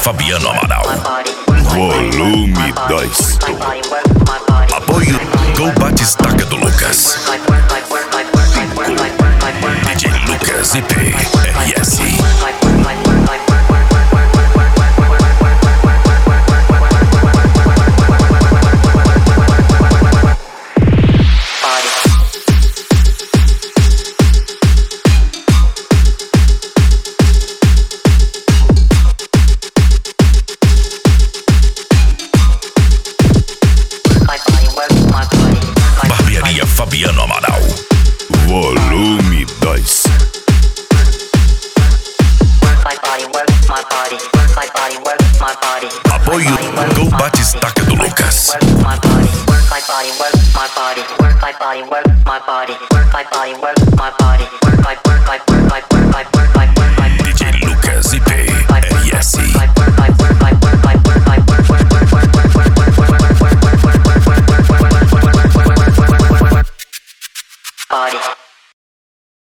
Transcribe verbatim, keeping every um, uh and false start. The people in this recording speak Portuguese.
Fabiano Amaral. Volume dois. Apoio do Batistaca do Lucas. D J Lucas e P R S. Barbearia Fabiano Amaral. Volume dois. Apoio do Batistaca do Lucas. D J Lucas e P R S. Party.